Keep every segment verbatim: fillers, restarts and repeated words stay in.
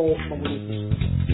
more commodities.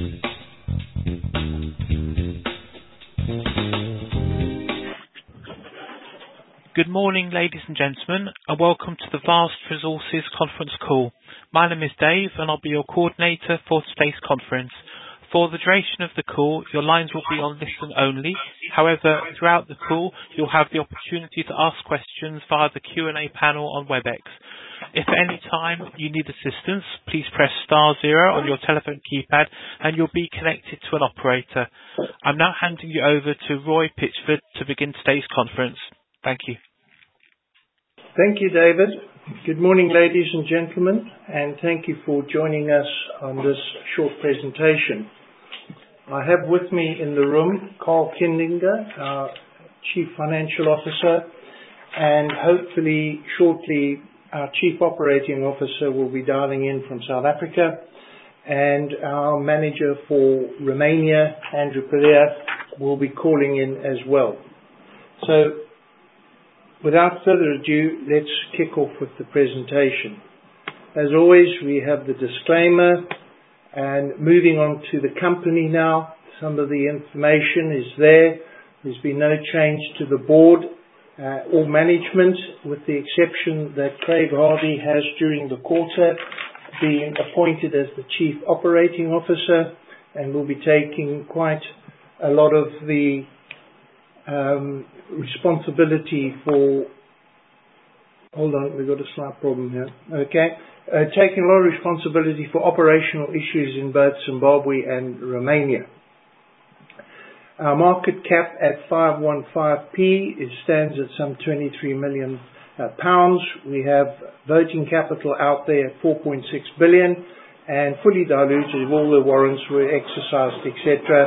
Good morning, ladies and gentlemen, and welcome to the Vast Resources conference call. My name is Dave, and I'll be your coordinator for today's conference. For the duration of the call, your lines will be on listen only. However, throughout the call, you'll have the opportunity to ask questions via the Q and A panel on WebEx. If at any time you need assistance, please press star zero on your telephone keypad and you'll be connected to an operator. I'm now handing you over to Roy Pitchford to begin today's conference. Thank you. Thank you, David. Good morning, ladies and gentlemen, and thank you for joining us on this short presentation. I have with me in the room Carl Kindinger, our Chief Financial Officer, and hopefully shortly our Chief Operating Officer will be dialing in from South Africa, and our Manager for Romania, Andrew Perea, will be calling in as well. So, without further ado, let's kick off with the presentation. As always, we have the disclaimer, and moving on to the company now. Some of the information is there. There's been no change to the board uh, or management, with the exception that Craig Harvey has, during the quarter, been appointed as the Chief Operating Officer and will be taking quite a lot of the Um, responsibility for, hold on, we've got a slight problem here, okay, uh, taking a lot of responsibility for operational issues in both Zimbabwe and Romania. Our market cap at five hundred fifteen p it stands at some twenty-three million uh, pounds. We have voting capital out there at four point six billion, and fully diluted, if all the warrants were exercised, et cetera,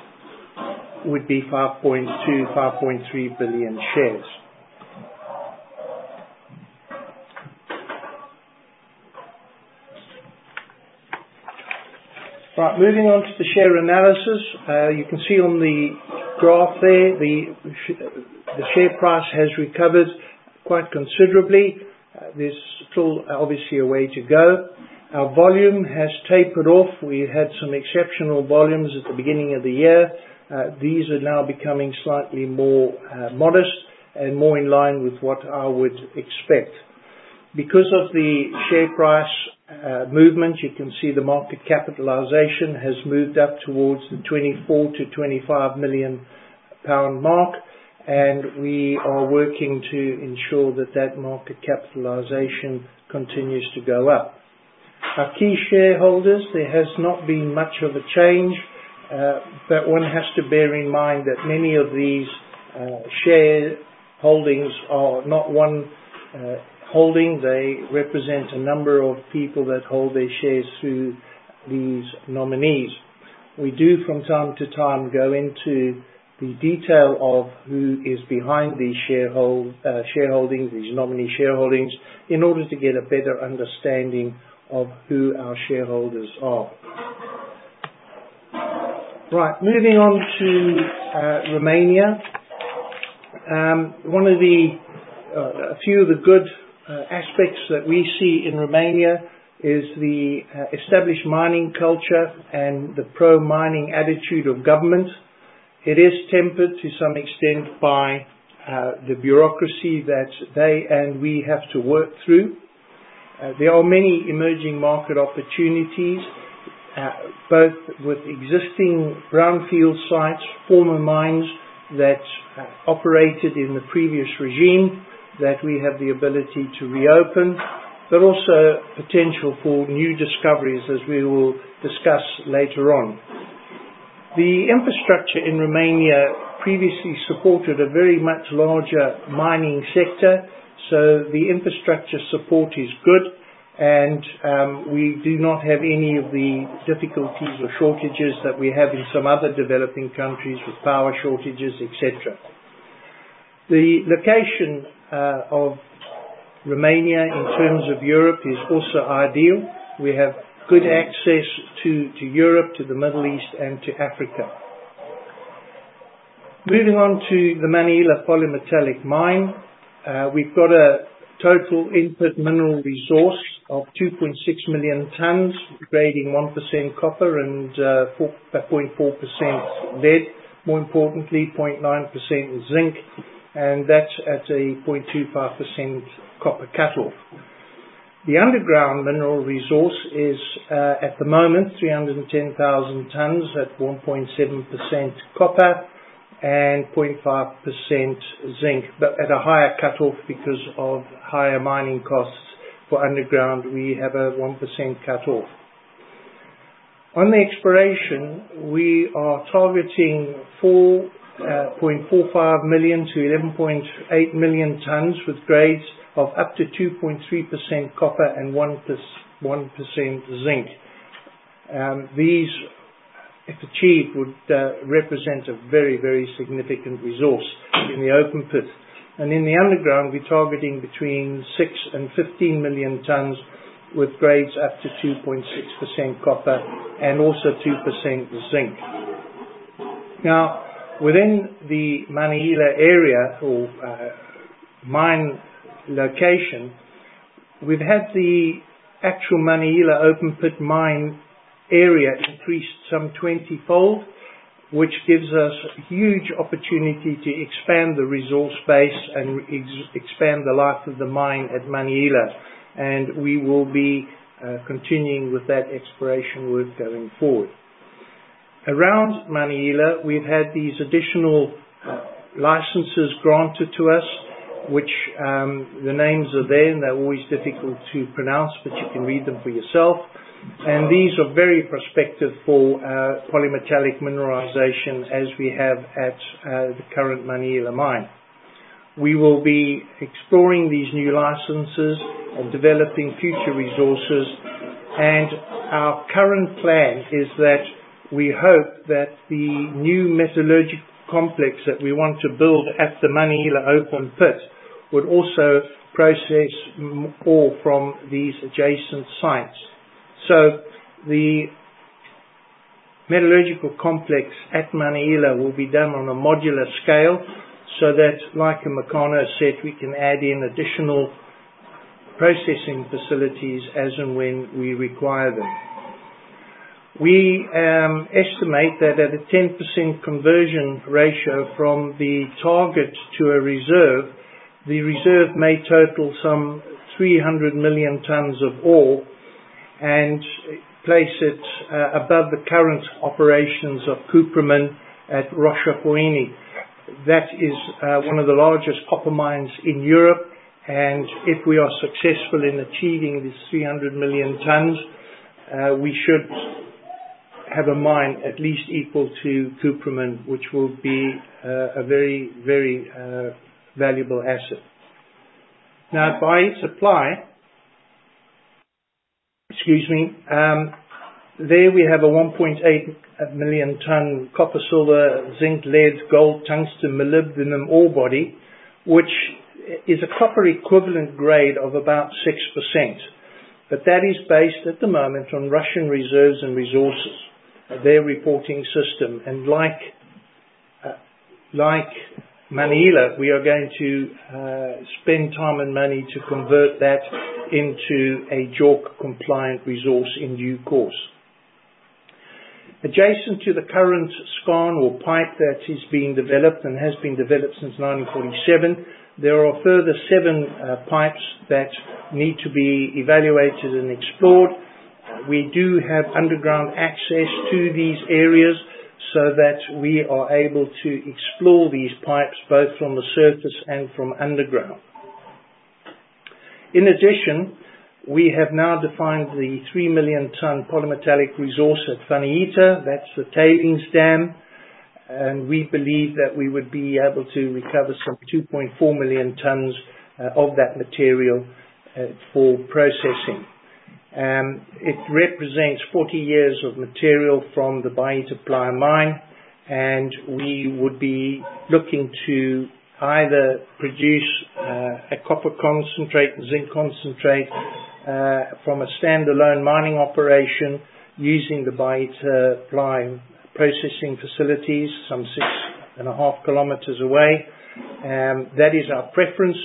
would be five point two, five point three billion shares. Right, moving on to the share analysis. Uh, you can see on the graph there, the, the share price has recovered quite considerably. Uh, there's still obviously a way to go. Our volume has tapered off. We had some exceptional volumes at the beginning of the year. Uh, these are now becoming slightly more uh, modest and more in line with what I would expect. Because of the share price uh, movement, you can see the market capitalization has moved up towards the twenty-four to twenty-five million pound mark, and we are working to ensure that that market capitalization continues to go up. Our key shareholders, there has not been much of a change. Uh, but one has to bear in mind that many of these uh, share holdings are not one uh, holding. They represent a number of people that hold their shares through these nominees. We do from time to time go into the detail of who is behind these sharehold, uh, shareholdings, these nominee shareholdings, in order to get a better understanding of who our shareholders are. Right, moving on to uh, Romania. Um, one of the, uh, a few of the good uh, aspects that we see in Romania is the uh, established mining culture and the pro-mining attitude of government. It is tempered to some extent by uh, the bureaucracy that they and we have to work through. Uh, there are many emerging market opportunities, Uh, both with existing brownfield sites, former mines that uh, operated in the previous regime that we have the ability to reopen, but also potential for new discoveries, as we will discuss later on. The infrastructure in Romania previously supported a very much larger mining sector, so the infrastructure support is good. And um, we do not have any of the difficulties or shortages that we have in some other developing countries with power shortages, et cetera. The location uh, of Romania in terms of Europe is also ideal. We have good access to, to Europe, to the Middle East, and to Africa. Moving on to the Maniila polymetallic mine, uh, we've got a total input mineral resource of two point six million tonnes, grading one percent copper and uh, four point four percent lead, more importantly zero point nine percent zinc, and that's at a zero point two five percent copper cutoff. The underground mineral resource is uh, at the moment three hundred ten thousand tonnes at one point seven percent copper and zero point five percent zinc, but at a higher cutoff because of higher mining costs. For underground, we have a one percent cutoff. On the exploration, we are targeting four point four five million to eleven point eight million tonnes with grades of up to two point three percent copper and one percent zinc. Um, these, if achieved, would uh, represent a very, very significant resource in the open pit. And in the underground, we're targeting between six and fifteen million tonnes with grades up to two point six percent copper and also two percent zinc. Now, within the Maniila area or uh, mine location, we've had the actual Maniila open pit mine area increased some twenty-fold, which gives us a huge opportunity to expand the resource base and ex- expand the life of the mine at Maniila. And we will be uh, continuing with that exploration work going forward. Around Maniila, we've had these additional uh, licenses granted to us, which um, the names are there and they're always difficult to pronounce, but you can read them for yourself. And these are very prospective for uh, polymetallic mineralization as we have at uh, the current Maniila mine. We will be exploring these new licenses and developing future resources, and our current plan is that we hope that the new metallurgical complex that we want to build at the Maniila open pit would also process ore from these adjacent sites. So the metallurgical complex at Maniila will be done on a modular scale so that, like Meccano said, we can add in additional processing facilities as and when we require them. We um, estimate that at a ten percent conversion ratio from the target to a reserve, the reserve may total some three hundred million tonnes of ore and place it uh, above the current operations of Cuprimin at Rochapoeni. That is uh, one of the largest copper mines in Europe, and if we are successful in achieving this three hundred million tonnes, uh, we should have a mine at least equal to Cuprimin, which will be uh, a very, very uh, valuable asset. Now, by supply, excuse me, um, there we have a one point eight million tonne copper, silver, zinc, lead, gold, tungsten, molybdenum ore body, which is a copper equivalent grade of about six percent. But that is based at the moment on Russian reserves and resources, their reporting system. And like, uh, like Maniila, we are going to uh, spend time and money to convert that into a JORC compliant resource in due course. Adjacent to the current skarn or pipe that is being developed and has been developed since nineteen forty-seven, there are further seven uh, pipes that need to be evaluated and explored. We do have underground access to these areas so that we are able to explore these pipes both from the surface and from underground. In addition, we have now defined the three million tonne polymetallic resource at Whanaita. That's the tailings dam. And we believe that we would be able to recover some two point four million tonnes uh, of that material uh, for processing. Um, it represents forty years of material from the Baita Playa mine, and we would be looking to either produce uh, a copper concentrate and zinc concentrate uh, from a standalone mining operation using the Baita Playa processing facilities some six and a half kilometers away. Um, that is our preference,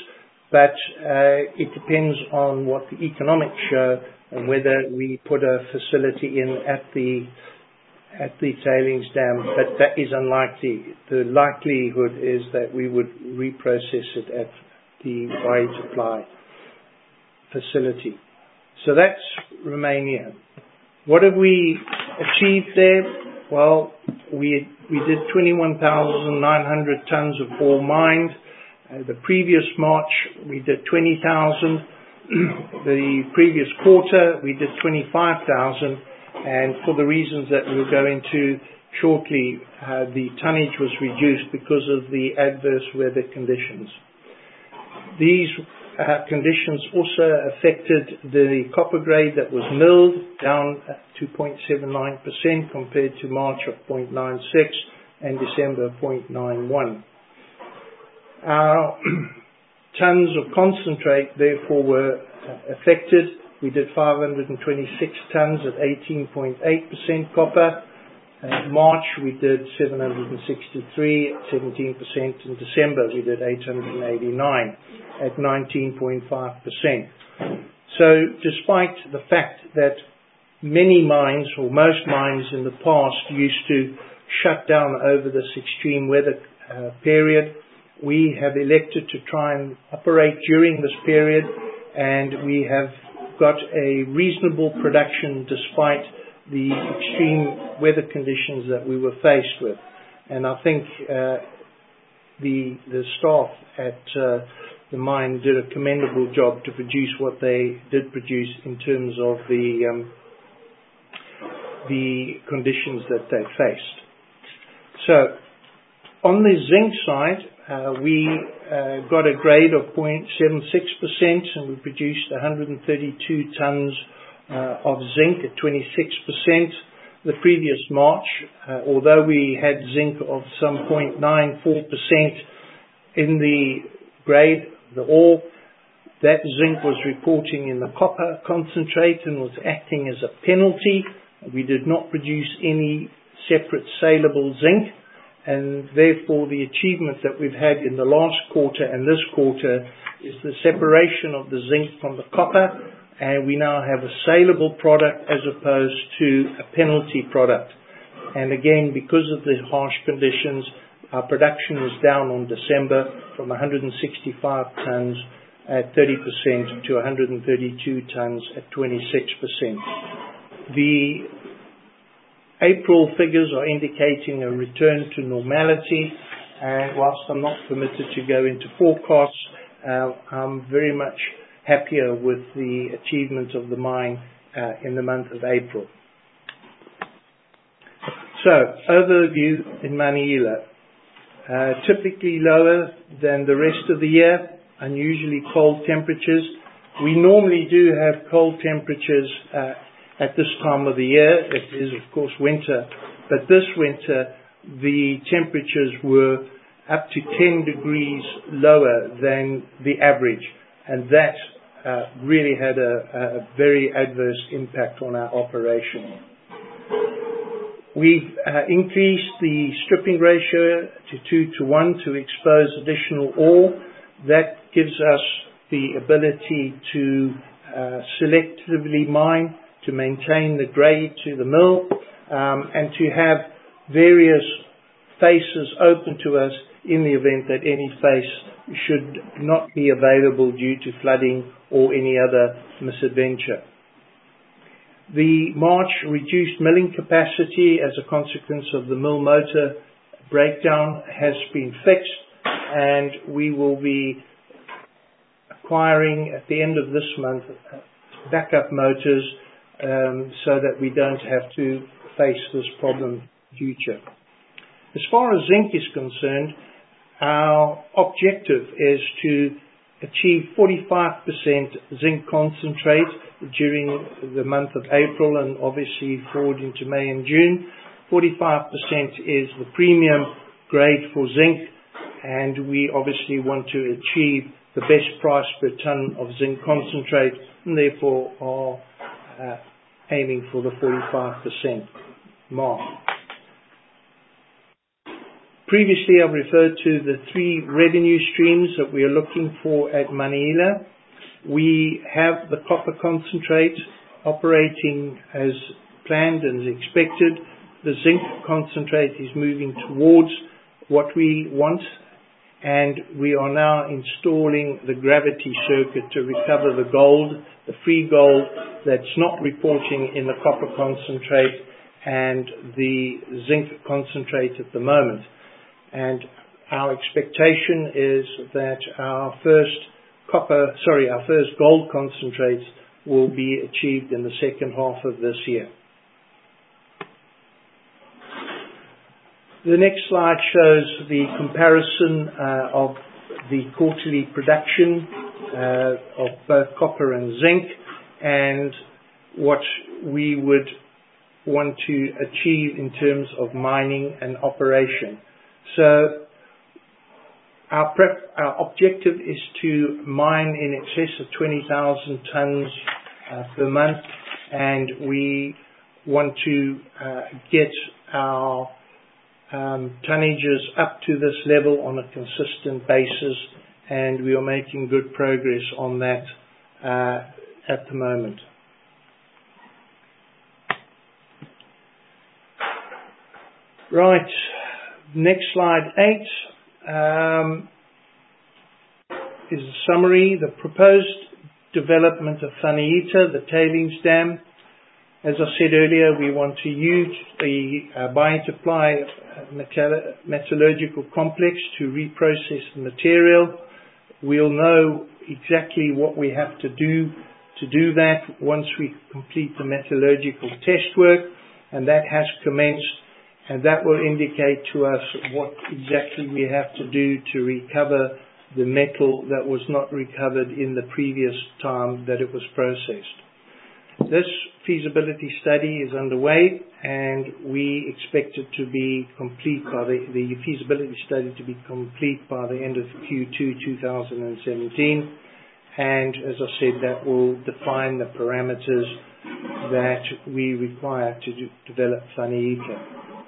but uh, it depends on what the economics show and whether we put a facility in at the at the tailings dam, but that is unlikely. The likelihood is that we would reprocess it at the Wide Supply facility. So that's Romania. What have we achieved there? Well, we we did twenty-one thousand nine hundred tons of ore mined. Uh, the previous March we did twenty thousand. The previous quarter we did twenty-five thousand. And for the reasons that we'll go into shortly, uh, the tonnage was reduced because of the adverse weather conditions. These uh, conditions also affected the copper grade that was milled, down to zero point seven nine percent compared to March of zero point nine six and December zero point nine one. Our tons of concentrate, therefore, were uh, affected. We did five hundred twenty-six tons at eighteen point eight percent copper. In March we did seven hundred sixty-three at seventeen percent. In December we did eight hundred eighty-nine at nineteen point five percent. So despite the fact that many mines, or most mines in the past, used to shut down over this extreme weather uh, period, we have elected to try and operate during this period, and we have got a reasonable production despite the extreme weather conditions that we were faced with. And I think uh, the the staff at uh, the mine did a commendable job to produce what they did produce in terms of the um, the conditions that they faced. So on the zinc side, Uh, we uh, got a grade of zero point seven six percent, and we produced one hundred thirty-two tons uh, of zinc at twenty-six percent. The previous March, uh, although we had zinc of some zero point nine four percent in the grade, the ore, that zinc was reporting in the copper concentrate and was acting as a penalty. We did not produce any separate saleable zinc. And therefore the achievement that we've had in the last quarter and this quarter is the separation of the zinc from the copper, and we now have a saleable product as opposed to a penalty product. And again, because of the harsh conditions, our production was down on December from one hundred sixty-five tons at thirty percent to one hundred thirty-two tons at twenty-six percent. The April figures are indicating a return to normality, and whilst I'm not permitted to go into forecasts, uh, I'm very much happier with the achievement of the mine uh, in the month of April. So, overview in Maniila. Uh, typically lower than the rest of the year, unusually cold temperatures. We normally do have cold temperatures uh, at this time of the year. It is, of course, winter, but this winter the temperatures were up to ten degrees lower than the average, and that uh, really had a, a very adverse impact on our operation. We've uh, increased the stripping ratio to two to one to expose additional ore. That gives us the ability to uh, selectively mine, to maintain the grade to the mill, um, and to have various faces open to us in the event that any face should not be available due to flooding or any other misadventure. The March reduced milling capacity as a consequence of the mill motor breakdown has been fixed, and we will be acquiring at the end of this month backup motors, Um, so that we don't have to face this problem in the future. As far as zinc is concerned, our objective is to achieve forty-five percent zinc concentrate during the month of April and obviously forward into May and June. forty-five percent is the premium grade for zinc, and we obviously want to achieve the best price per ton of zinc concentrate, and therefore are Uh, aiming for the forty-five percent mark. Previously, I've referred to the three revenue streams that we are looking for at Maniila. We have the copper concentrate operating as planned and as expected. The zinc concentrate is moving towards what we want, and we are now installing the gravity circuit to recover the gold, the free gold that's not reporting in the copper concentrate and the zinc concentrate at the moment. And our expectation is that our first copper, sorry, our first gold concentrates will be achieved in the second half of this year. The next slide shows the comparison uh, of the quarterly production uh, of both copper and zinc and what we would want to achieve in terms of mining and operation. So our, prep, our objective is to mine in excess of twenty thousand tonnes uh, per month, and we want to uh, get our Um, tonnages up to this level on a consistent basis, and we are making good progress on that uh, at the moment. Right, next slide eight um, is a summary. The proposed development of Thaniita, the tailings dam. As I said earlier, we want to use the uh, Bayataply metallurgical complex to reprocess the material. We'll know exactly what we have to do to do that once we complete the metallurgical test work, and that has commenced, and that will indicate to us what exactly we have to do to recover the metal that was not recovered in the previous time that it was processed. This feasibility study is underway, and we expect it to be complete by the, the feasibility study to be complete by the end of Q two twenty seventeen. And as I said, that will define the parameters that we require to do, develop Thaniita.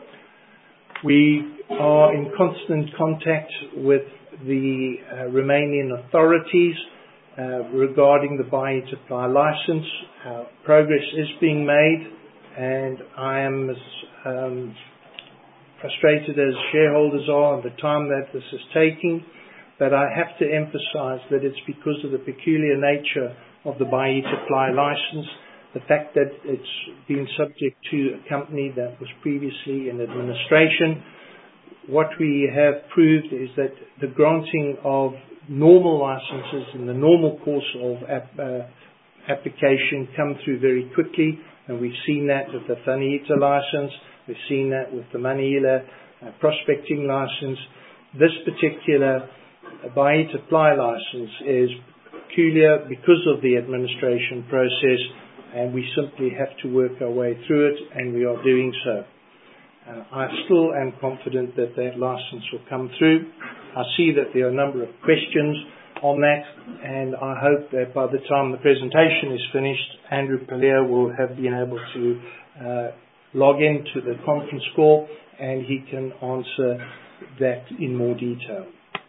We are in constant contact with the uh, Romanian authorities Uh, regarding the Bayataply license. Uh, progress is being made, and I am as um, frustrated as shareholders are at the time that this is taking, but I have to emphasize that it's because of the peculiar nature of the Bayataply license, the fact that it's been subject to a company that was previously in administration. What we have proved is that the granting of normal licenses in the normal course of ap uh, application come through very quickly, and we've seen that with the Thaniita license, we've seen that with the Maniila uh, prospecting license. This particular uh, Bayataply license is peculiar because of the administration process, and we simply have to work our way through it, and we are doing so. Uh, I still am confident that that license will come through. I see that there are a number of questions on that, and I hope that by the time the presentation is finished, Andrew Palier will have been able to uh, log into the conference call, and he can answer that in more detail.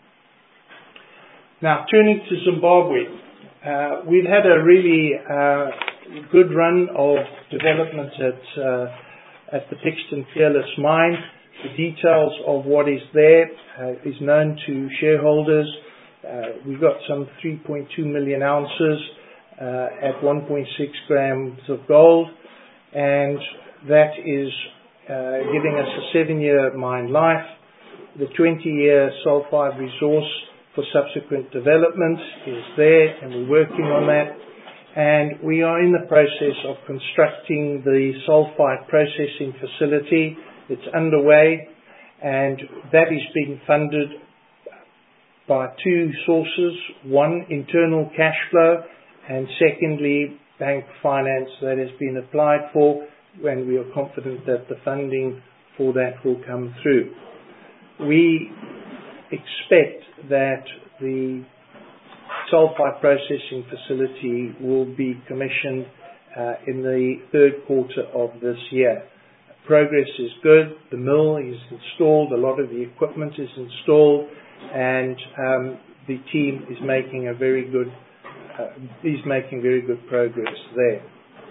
Now, turning to Zimbabwe, uh, we've had a really uh, good run of development at uh, at the Pixton Fearless mine. The details of what is there uh, is known to shareholders. Uh, we've got some three point two million ounces uh, at one point six grams of gold, and that is uh, giving us a seven-year mine life. The twenty-year sulfide resource for subsequent development is there, and we're working on that. And we are in the process of constructing the sulfide processing facility. It's underway, and that is being funded by two sources. One, internal cash flow, and secondly, bank finance that has been applied for, and we are confident that the funding for that will come through. We expect that the sulfide processing facility will be commissioned uh, in the third quarter of this year. progress is good. The mill is installed. A lot of the equipment is installed, and um, the team is making a very good uh, is making very good progress there.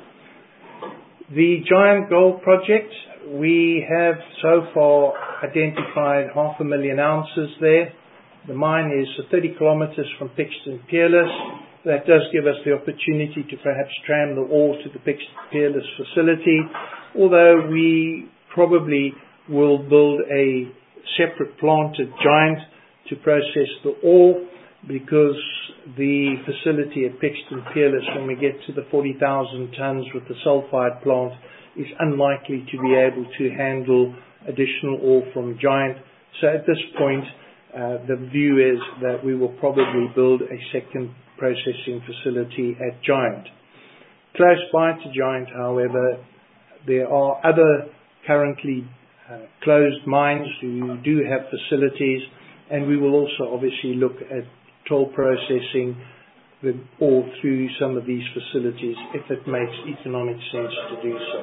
The Giant Gold Project, we have so far identified half a million ounces there. The mine is thirty kilometers from Pixton Peerless. That does give us the opportunity to perhaps tram the ore to the Pixton Peerless facility, although we probably will build a separate plant at Giant to process the ore, because the facility at Pixton Peerless, when we get to the forty thousand tonnes with the sulphide plant, is unlikely to be able to handle additional ore from Giant. So at this point, uh, the view is that we will probably build a second processing facility at Giant. Close by to Giant, however, there are other currently uh, closed mines who do have facilities, and we will also obviously look at toll processing the ore through some of these facilities if it makes economic sense to do so.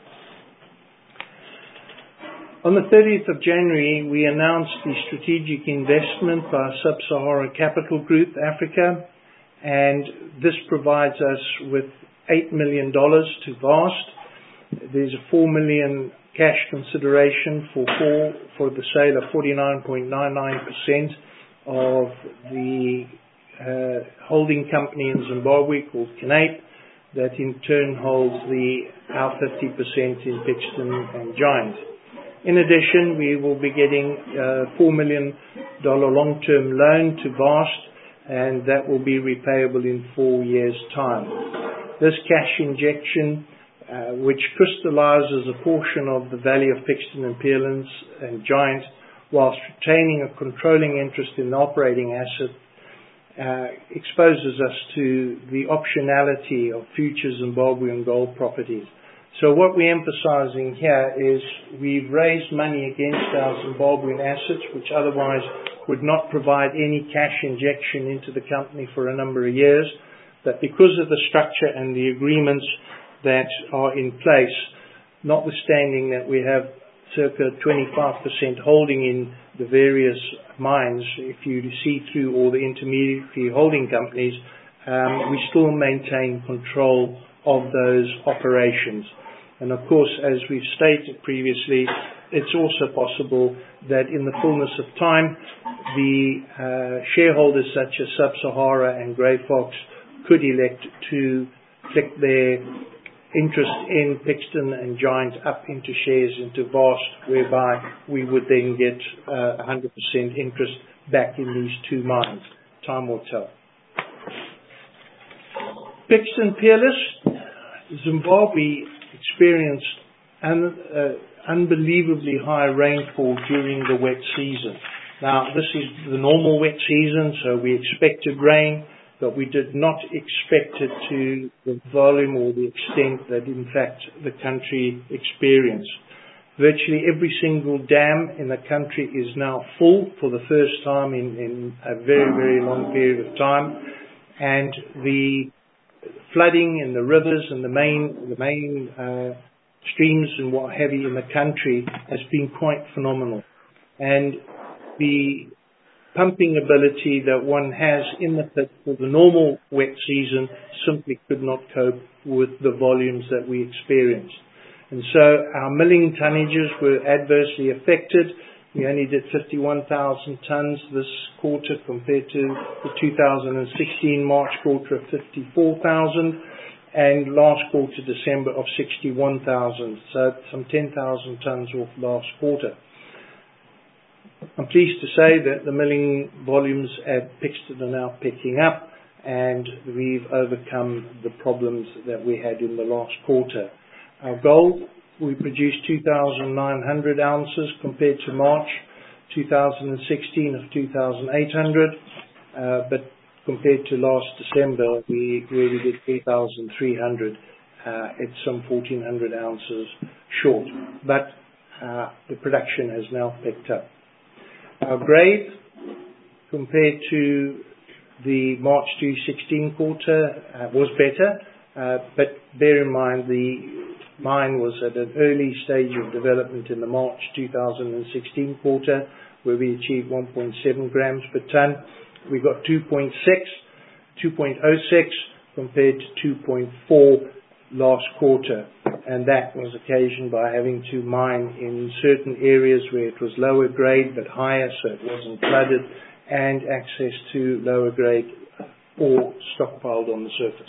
On the thirtieth of January, we announced the strategic investment by Sub-Sahara Capital Group Africa, and this provides us with eight million dollars to Vast. There's a four million dollars cash consideration for four, for the sale of forty-nine point nine nine percent of the uh, holding company in Zimbabwe called Kinape, that in turn holds the our fifty percent in Pixton and Giant. In addition, we will be getting a four million dollars long-term loan to Vast, and that will be repayable in four years' time. This cash injection, uh, which crystallizes a portion of the value of Pixton and Peerless and Giant, whilst retaining a controlling interest in the operating asset, uh, exposes us to the optionality of future Zimbabwean gold properties. So what we're emphasizing here is we've raised money against our Zimbabwean assets, which otherwise would not provide any cash injection into the company for a number of years. But because of the structure and the agreements that are in place, notwithstanding that we have circa twenty-five percent holding in the various mines, if you see through all the intermediary holding companies, um, we still maintain control of those operations. And of course, as we've stated previously, it's also possible that in the fullness of time, the uh, shareholders such as Sub-Sahara and Grey Fox could elect to flick their interest in Pixton and Giant up into shares into Vast, whereby we would then get uh, one hundred percent interest back in these two mines. Time will tell. Pixton Peerless, Zimbabwe experienced an uh, unbelievably high rainfall during the wet season. Now, this is the normal wet season, so we expected rain, but we did not expect it to the volume or the extent that, in fact, the country experienced. Virtually every single dam in the country is now full for the first time in, in a very, very long period of time, and the flooding in the rivers and the main the main uh, streams and what have you in the country has been quite phenomenal. And the pumping ability that one has in the pit for the normal wet season simply could not cope with the volumes that we experienced. And so our milling tonnages were adversely affected. We only did fifty-one thousand tonnes this quarter compared to the two thousand sixteen March quarter of fifty-four thousand, and last quarter December of sixty-one thousand. So some ten thousand tonnes off last quarter. I'm pleased to say that the milling volumes at Pixton are now picking up, and we've overcome the problems that we had in the last quarter. Our gold, we produced two thousand nine hundred ounces compared to March two thousand sixteen of two thousand eight hundred, uh, but compared to last December, we really did three thousand three hundred. Uh, it's some fourteen hundred ounces short, but uh, the production has now picked up. Our grade, compared to the March two thousand sixteen quarter, uh, was better, uh, but bear in mind the mine was at an early stage of development in the March two thousand sixteen quarter, where we achieved one point seven grams per ton. We got two point oh six compared to two point four last quarter, and that was occasioned by having to mine in certain areas where it was lower grade but higher, so it wasn't flooded, and access to lower grade ore stockpiled on the surface.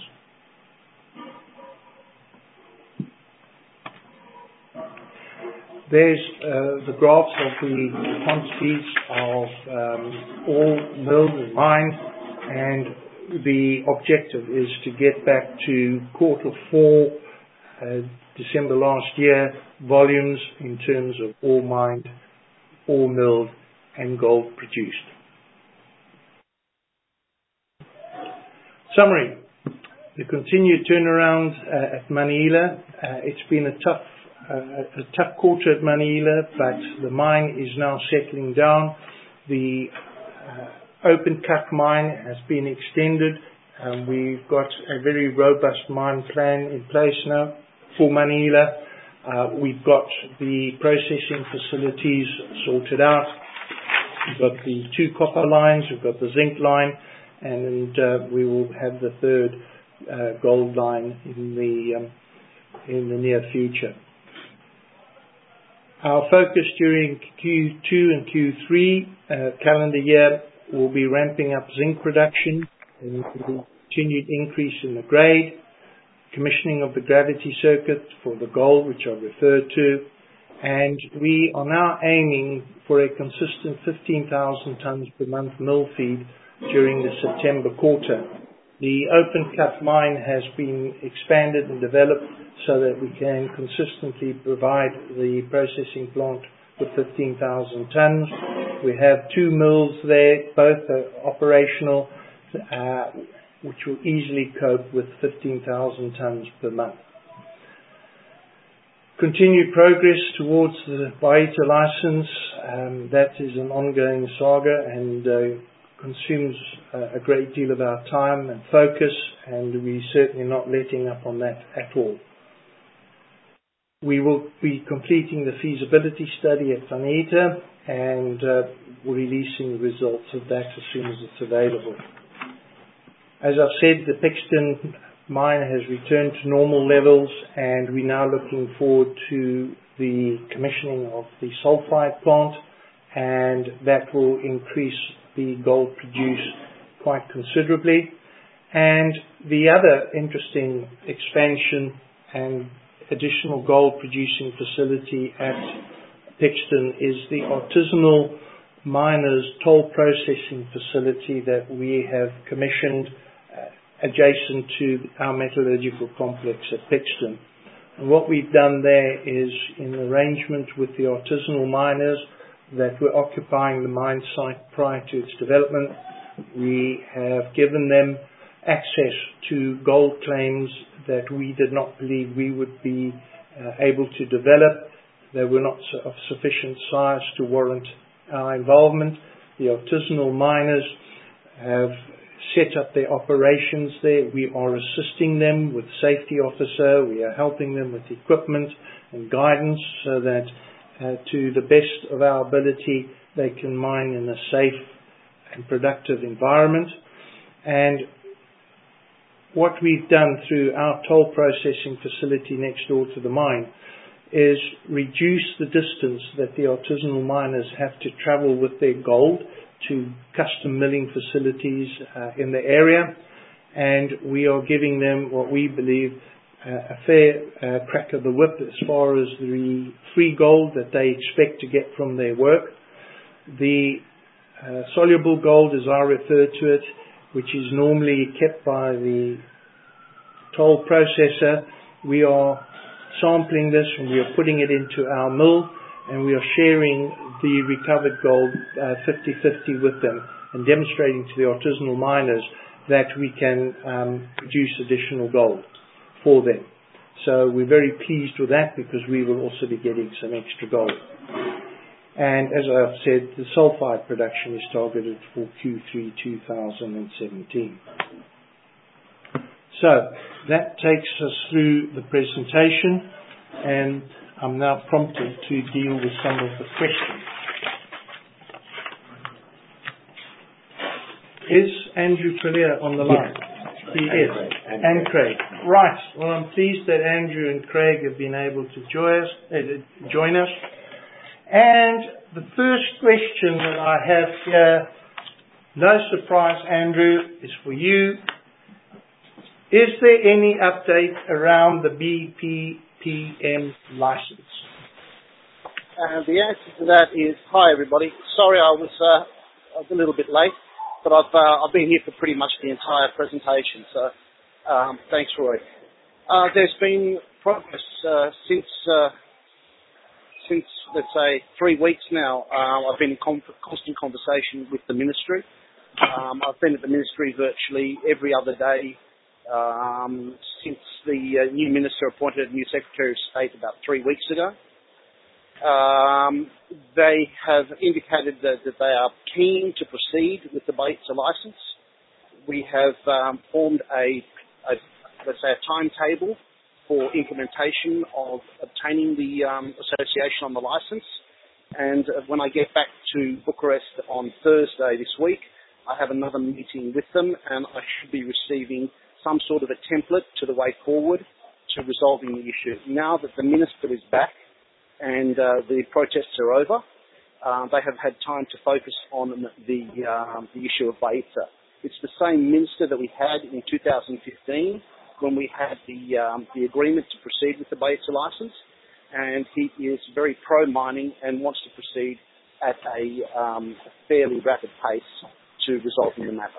There's uh, the graphs of the quantities of um, ore milled and mined, and the objective is to get back to quarter four, uh, December last year, volumes in terms of ore mined, ore milled, and gold produced. Summary. The continued turnaround uh, at Manuela. Uh, it's been a tough, uh, a tough quarter at Manuela, but the mine is now settling down. The uh, open cut mine has been extended. Um, we've got a very robust mine plan in place now for Manuela. Uh, we've got the processing facilities sorted out. We've got the two copper lines, we've got the zinc line, and uh, we will have the third uh, gold line in the um, in the near future. Our focus during Q two and Q three uh, calendar year will be ramping up zinc production and the continued increase in the grade, commissioning of the gravity circuit for the gold, which I've referred to, and we are now aiming for a consistent fifteen thousand tons per month mill feed during the September quarter. The open cut mine has been expanded and developed so that we can consistently provide the processing plant with fifteen thousand tons. We have two mills there, both are operational, uh, which will easily cope with fifteen thousand tons per month. Continued progress towards the Baita license. Um, that is an ongoing saga and uh, consumes uh, a great deal of our time and focus, and we're certainly not letting up on that at all. We will be completing the feasibility study at Taineta and uh, releasing the results of that as soon as it's available. As I've said, the Pixton mine has returned to normal levels, and we're now looking forward to the commissioning of the sulfide plant, and that will increase the gold produced quite considerably. And the other interesting expansion and additional gold producing facility at Pixton is the artisanal miners toll processing facility that we have commissioned uh, adjacent to our metallurgical complex at Pixton. And what we've done there is, in arrangement with the artisanal miners that were occupying the mine site prior to its development, we have given them access to gold claims that we did not believe we would be uh, able to develop. They were not of sufficient size to warrant our involvement. The artisanal miners have set up their operations there. We are assisting them with safety officer. We are helping them with equipment and guidance so that uh, to the best of our ability they can mine in a safe and productive environment. And what we've done through our toll processing facility next door to the mine is reduce the distance that the artisanal miners have to travel with their gold to custom milling facilities uh, in the area, and we are giving them what we believe uh, a fair uh, crack of the whip as far as the free gold that they expect to get from their work. The uh, soluble gold, as I refer to it, which is normally kept by the toll processor, we are sampling this and we are putting it into our mill, and we are sharing the recovered gold fifty fifty uh, with them and demonstrating to the artisanal miners that we can um, produce additional gold for them. So we're very pleased with that because we will also be getting some extra gold. And as I've said, the sulfide production is targeted for Q three two thousand seventeen. So that takes us through the presentation. and I'm now prompted to deal with some of the questions. Is Andrew Collier on the line? He is. And Craig. Right. Well, I'm pleased that Andrew and Craig have been able to join us. Uh, join us. And the first question that I have here, no surprise, Andrew, is for you. Is there any update around the B P P M license? Uh, the answer to that is, hi everybody. Sorry I was, uh, I was a little bit late, but I've uh, I've been here for pretty much the entire presentation. So um, thanks, Roy. Uh, there's been progress uh, since uh, since let's say three weeks now. Uh, I've been in con- constant conversation with the ministry. Um, I've been at the ministry virtually every other day um, since the uh, new minister appointed a new Secretary of State about three weeks ago. Um, they have indicated that, that they are keen to proceed with the Ballitza license. We have um, formed a, a, let's say, a timetable for implementation of obtaining the um, association on the license. And uh, when I get back to Bucharest on Thursday this week, I have another meeting with them, and I should be receiving some sort of a template to the way forward to resolving the issue. Now that the minister is back and uh, the protests are over, uh, they have had time to focus on the um, the issue of Ballitza. It's the same minister that we had in two thousand fifteen when we had the um, the agreement to proceed with the Ballitza license, and he is very pro-mining and wants to proceed at a um, fairly rapid pace to resolving the matter.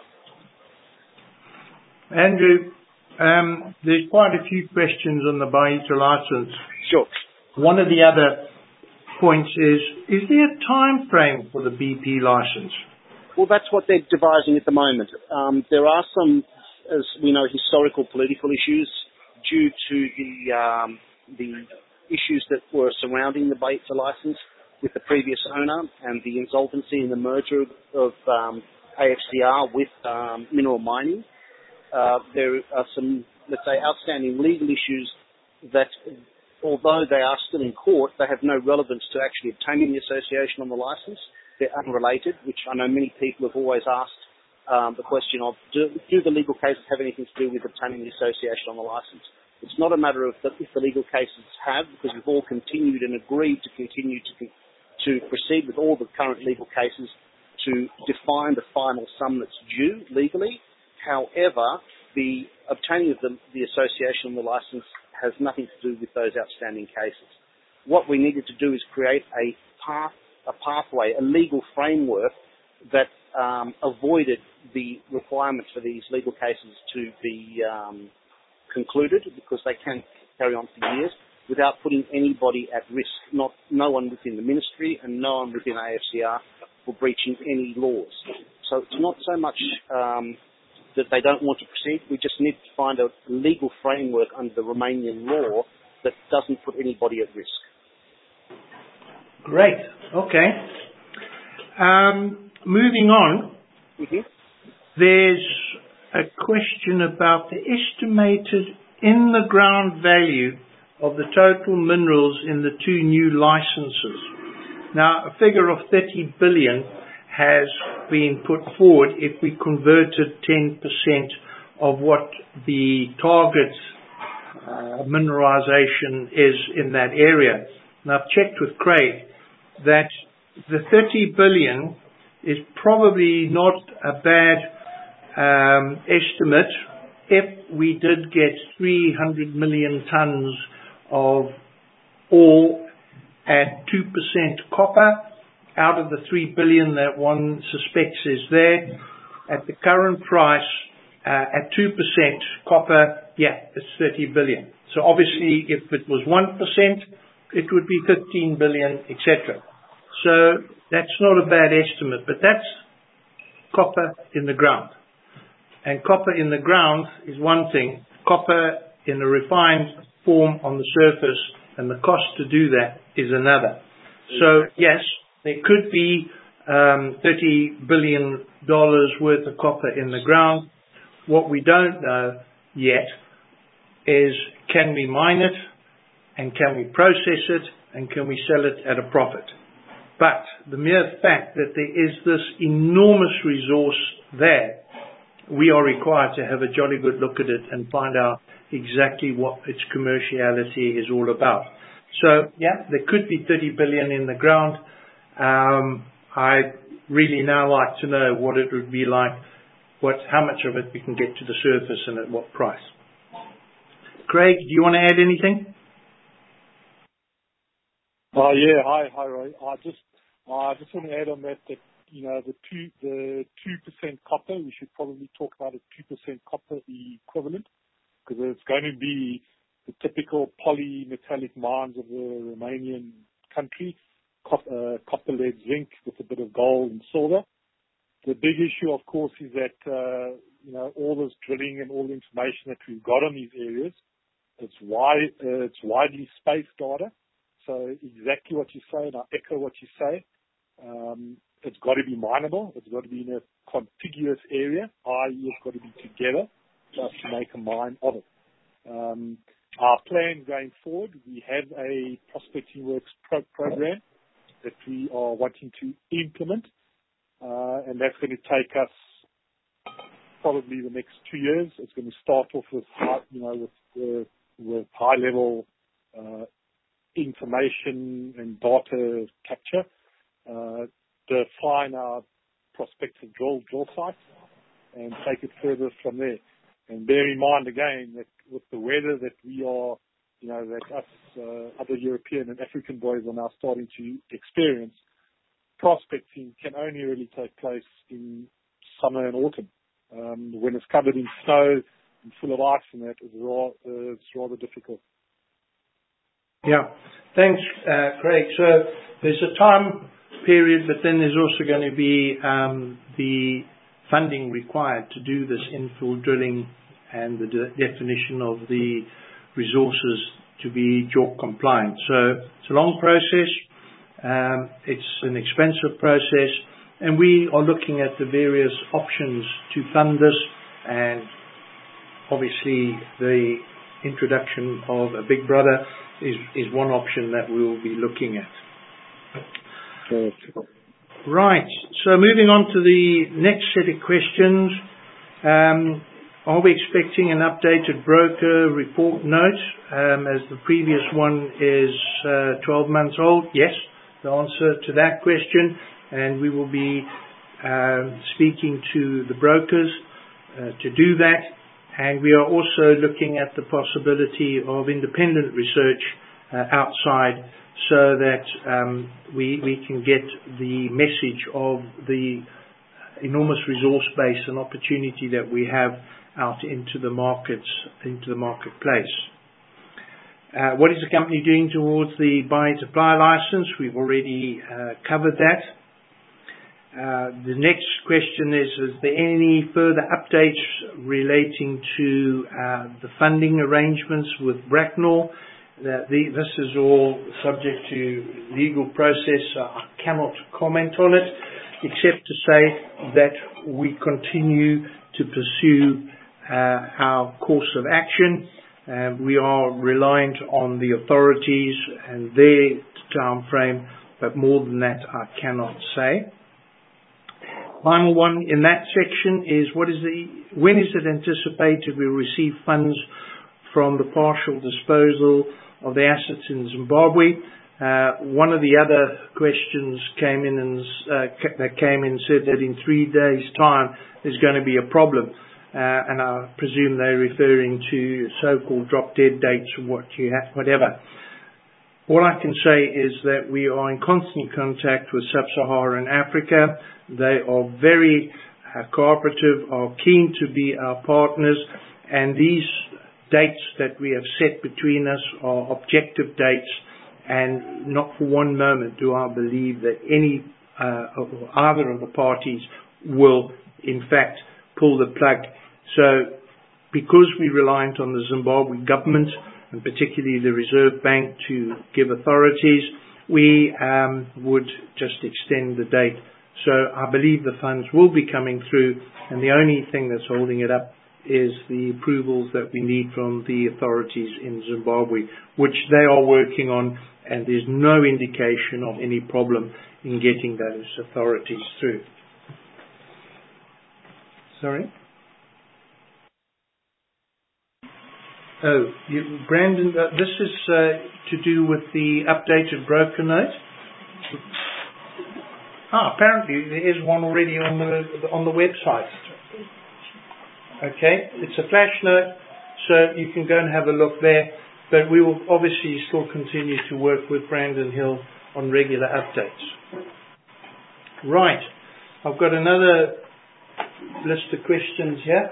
Andrew, um, there's quite a few questions on the Ballitza license. Sure. One of the other points is, is there a time frame for the B P license? Well, that's what they're devising at the moment. Um, there are some, as we know, historical political issues due to the um, the issues that were surrounding the Ballitza license with the previous owner and the insolvency and the merger of um, A F C R with um, Mineral Mining. Uh, there are some, let's say, outstanding legal issues that, although they are still in court, they have no relevance to actually obtaining the association on the license. They're unrelated, which I know many people have always asked um, the question of, do, do the legal cases have anything to do with obtaining the association on the license? It's not a matter of the, if the legal cases have, because we've all continued and agreed to continue to to proceed with all the current legal cases to define the final sum that's due legally. However, the obtaining of the, the association on the license has nothing to do with those outstanding cases. What we needed to do is create a path, a pathway, a legal framework that um, avoided the requirement for these legal cases to be um, concluded, because they can carry on for years without putting anybody at risk. Not no one within the ministry and no one within A F C R for breaching any laws. So it's not so much um, that they don't want to proceed. We just need to find a legal framework under the Romanian law that doesn't put anybody at risk. Great. Okay. Um, moving on, mm-hmm. There's a question about the estimated in-the-ground value of the total minerals in the two new licenses. Now, a figure of thirty billion has been put forward if we converted ten percent of what the target uh, mineralization is in that area. Now, I've checked with Craig that the thirty billion is probably not a bad um, estimate if we did get three hundred million tons of ore at two percent copper out of the three billion that one suspects is there. At the current price, uh, at two percent copper, yeah, it's thirty billion. So obviously, if it was one percent, it would be fifteen billion, et cetera. So that's not a bad estimate, but that's copper in the ground. And copper in the ground is one thing. Copper in a refined form on the surface, and the cost to do that is another. So yes, there could be um, thirty billion dollars worth of copper in the ground. What we don't know yet is, can we mine it? and can we process it, and can we sell it at a profit. But the mere fact that there is this enormous resource there, we are required to have a jolly good look at it and find out exactly what its commerciality is all about. So, yeah, there could be thirty billion in the ground. Um, I really now like to know what it would be like, what, how much of it we can get to the surface and at what price. Craig, do you want to add anything? Oh yeah, hi, hi Roy. I just, I just want to add on that that you know the two, the two percent copper. We should probably talk about a two percent copper equivalent, because it's going to be the typical polymetallic mines of the Romanian country, copper, uh, copper, lead, zinc with a bit of gold and silver. The big issue, of course, is that uh, you know all this drilling and all the information that we've got on these areas, it's wide, uh, it's widely spaced data. So exactly what you say, and I echo what you say. Um, it's got to be mineable. It's got to be in a contiguous area, that is, it's got to be together for us to make a mine of it. Um, our plan going forward, we have a Prospecting Works pro- program that we are wanting to implement, uh, and that's going to take us probably the next two years. It's going to start off with, high, you know, with, with, with high level uh, information and data capture, uh, define our prospective drill drill sites, and take it further from there. And bear in mind again that with the weather that we are, you know, that us uh, other European and African boys are now starting to experience, prospecting can only really take place in summer and autumn. Um, when it's covered in snow and full of ice, and that is rather, uh, it's rather difficult. Yeah, thanks, uh, Craig. So there's a time period, but then there's also going to be um, the funding required to do this infill drilling and the de- definition of the resources to be JORC compliant. So it's a long process. Um, it's an expensive process, and we are looking at the various options to fund this, and obviously the introduction of a big brother is, is one option that we will be looking at. Right, so moving on to the next set of questions. Um, are we expecting an updated broker report note, um, as the previous one is uh, twelve months old? Yes, the answer to that question, and we will be uh, speaking to the brokers uh, to do that. And we are also looking at the possibility of independent research uh, outside, so that um, we, we can get the message of the enormous resource base and opportunity that we have out into the markets, into the marketplace. Uh, what is the company doing towards the buy-to-apply license? We've already uh, covered that. Uh, the next question is, is there any further updates relating to uh, the funding arrangements with Bracknell? Uh, the, this is all subject to legal process. So I cannot comment on it, except to say that we continue to pursue uh, our course of action. Uh, we are reliant on the authorities and their time frame, but more than that I cannot say. Final one in that section is, what is the, when is it anticipated we'll receive funds from the partial disposal of the assets in Zimbabwe? Uh, one of the other questions came in and uh, that came in said that in three days' time there's going to be a problem, uh, and I presume they're referring to so-called drop-dead dates or what you have, whatever. All I can say is that we are in constant contact with Sub-Saharan Africa. They are very uh, cooperative, are keen to be our partners, and these dates that we have set between us are objective dates, and not for one moment do I believe that any uh, or either of the parties will in fact pull the plug. So because we're reliant on the Zimbabwe government, and particularly the Reserve Bank, to give authorities, we um, would just extend the date. So I believe the funds will be coming through, and the only thing that's holding it up is the approvals that we need from the authorities in Zimbabwe, which they are working on, and there's no indication of any problem in getting those authorities through. Sorry? Oh, you, Brandon, uh, this is uh, to do with the updated broker note. Ah, apparently there is one already on the on the website. Okay, it's a flash note, so you can go and have a look there. But we will obviously still continue to work with Brandon Hill on regular updates. Right, I've got another list of questions here.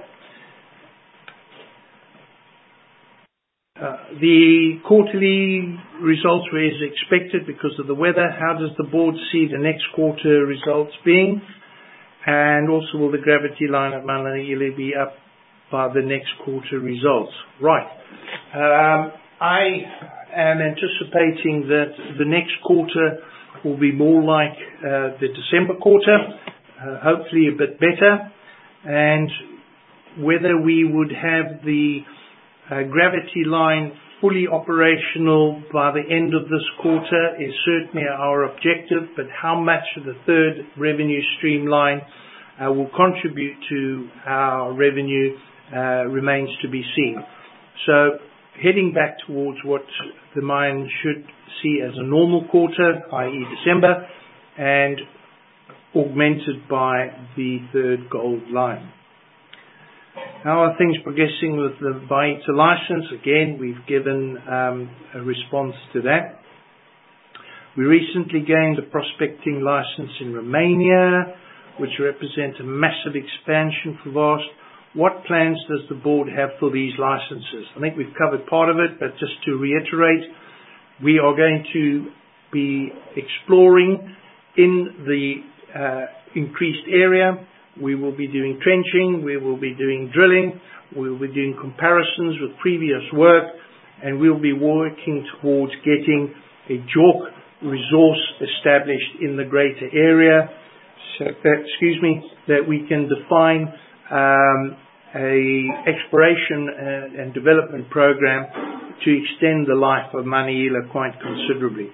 Uh, the quarterly results were as expected because of the weather. How does the board see the next quarter results being? And also, will the gravity line at Manahila be up by the next quarter results? Right. Um, I am anticipating that the next quarter will be more like uh, the December quarter, uh, hopefully a bit better. And whether we would have the uh, gravity line fully operational by the end of this quarter is certainly our objective, but how much of the third revenue stream line uh, will contribute to our revenue uh, remains to be seen. So heading back towards what the mine should see as a normal quarter, that is December, and augmented by the third gold line. How are things progressing with the Baita license? Again, we've given um, a response to that. We recently gained a prospecting license in Romania, which represents a massive expansion for Vast. What plans does the board have for these licenses? I think we've covered part of it, but just to reiterate, we are going to be exploring in the uh, increased area. We will be doing trenching, we will be doing drilling, we will be doing comparisons with previous work, and we'll be working towards getting a JORC resource established in the greater area, so that, excuse me, that we can define um, a exploration and, and development program to extend the life of Manahila quite considerably.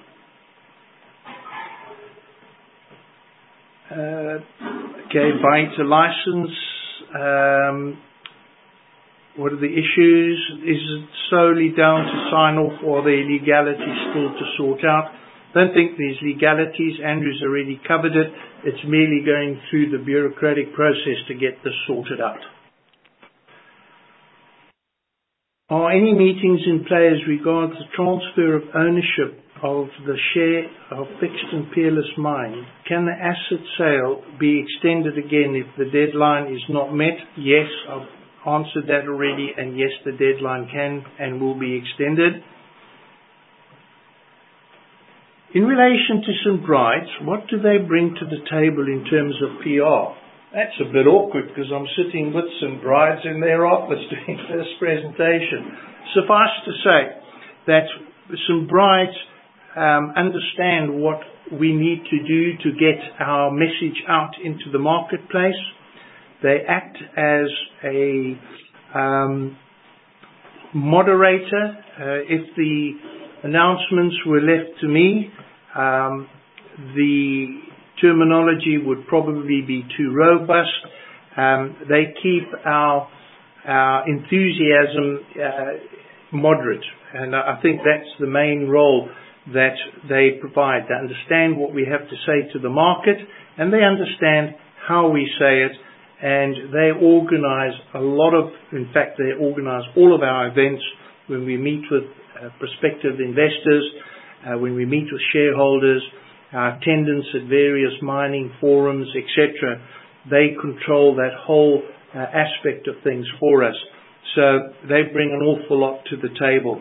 Uh, okay, Baita license. Um, what are the issues? Is it solely down to sign off, or are there legalities still to sort out? Don't think there's legalities. Andrew's already covered it. It's merely going through the bureaucratic process to get this sorted out. Are any meetings in play as regards the transfer of ownership of the share of Fixed and Peerless Mine? Can the asset sale be extended again if the deadline is not met? Yes, I've answered that already, and yes, the deadline can and will be extended. In relation to Saint Bride's, what do they bring to the table in terms of P R? That's a bit awkward because I'm sitting with Saint Bride's in their office doing this presentation. Suffice to say that Saint Bride's Um, understand what we need to do to get our message out into the marketplace. They act as a um, moderator. Uh, if the announcements were left to me, um, the terminology would probably be too robust. Um, they keep our, our enthusiasm uh, moderate, and I think that's the main role that they provide. They understand what we have to say to the market, and they understand how we say it, and they organize a lot of, in fact, they organize all of our events when we meet with uh, prospective investors, uh, when we meet with shareholders, our attendance at various mining forums, et cetera. They control that whole uh, aspect of things for us. So they bring an awful lot to the table.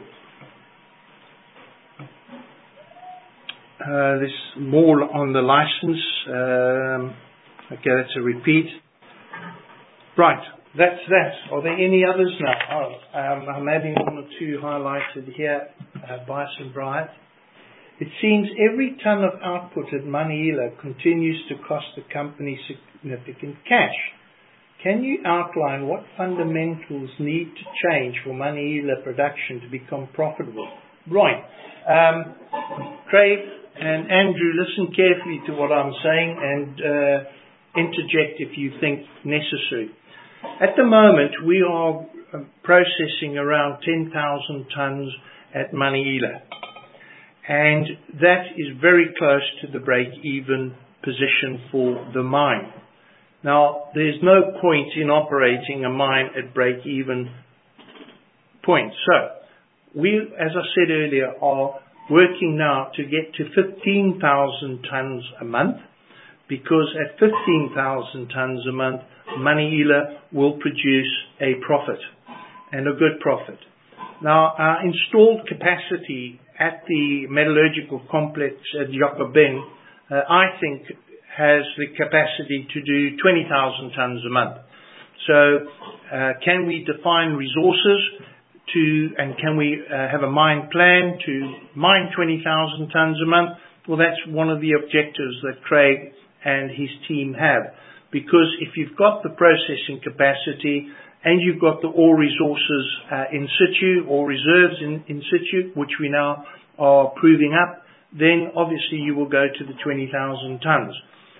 Uh, there's more on the license. Um, okay, that's a repeat. Right, that's that. Are there any others now? Oh, um, I'm having one or two highlighted here uh, by Saint Bright. It seems every ton of output at Manahila continues to cost the company significant cash. can you outline what fundamentals need to change for Maniila production to become profitable? Right. Um, Craig and Andrew, listen carefully to what I'm saying and uh, interject if you think necessary. At the moment, we are uh, processing around ten thousand tonnes at Maniila, and that is very close to the break-even position for the mine. Now, there's no point in operating a mine at break-even point. So, we, as I said earlier, are working now to get to fifteen thousand tonnes a month, because at fifteen thousand tonnes a month, Maniila will produce a profit, and a good profit. Now, our installed capacity at the metallurgical complex at Jacobin, uh, I think, has the capacity to do twenty thousand tonnes a month. So, uh, can we define resources to, and can we uh, have a mine plan to mine twenty thousand tonnes a month? Well, that's one of the objectives that Craig and his team have. Because if you've got the processing capacity and you've got the ore resources uh, in situ, or reserves in, in situ, which we now are proving up, then obviously you will go to the twenty thousand tonnes.